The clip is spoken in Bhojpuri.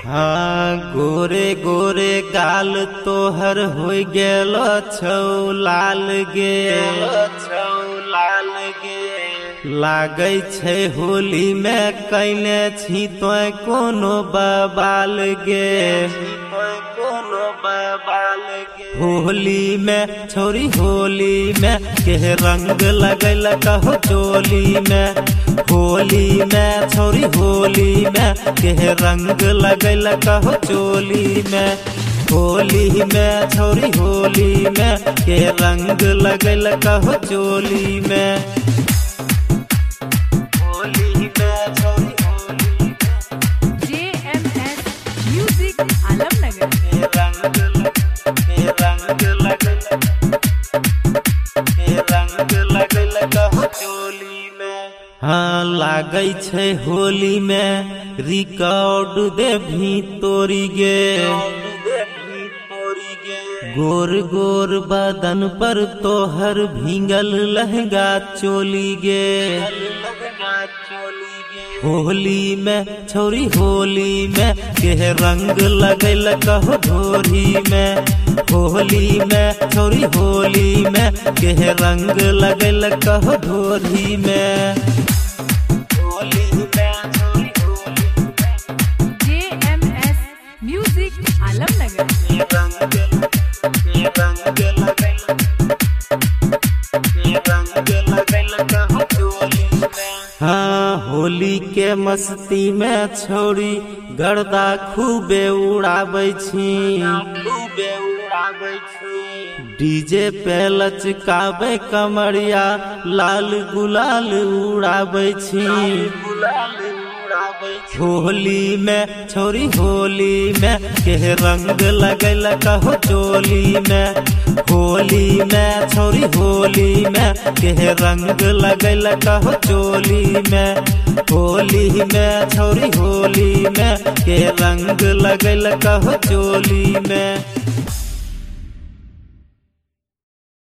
हाँ गोरे गोरे गाल तोहर हो गेल छौ लाल गे लागै छै होली में कैने छी तोय कोनो बबाल गे होली में छोरी होली में के रंग लगल कहो चोली में होली में छोरी होली में के रंग लगल कहो चोली में होली में छोरी होली में के रंग लगल कहो चोली में होली में छोरी होली में JMS म्यूजिक आलमनगर के रंग लगल कहो चोली में। हाँ लागै छै होली में रिकॉर्ड देभी तोरी गे गोर गोर बदन पर तोहर भींगल लहंगा चोली गे होली में छोरी होली में के रंग लगल कहो ढोरी में होली में छोरी होली में के रंग लगल कहो ढोरी में होली में छोरी होली में JMS म्यूजिक आलमनगर हाँ होली के मस्ती में छोरी गर्दा खूबे उड़ाबै छी डीजे पे लचकाबे कमरिया लाल गुलाल उड़ाबै छी होली में छोरी होली में के रंग लगल कहो चोली में होली में छोरी होली में के रंग लगल कहो चोली में होली में छोरी होली में के रंग लगल कहो चोली में।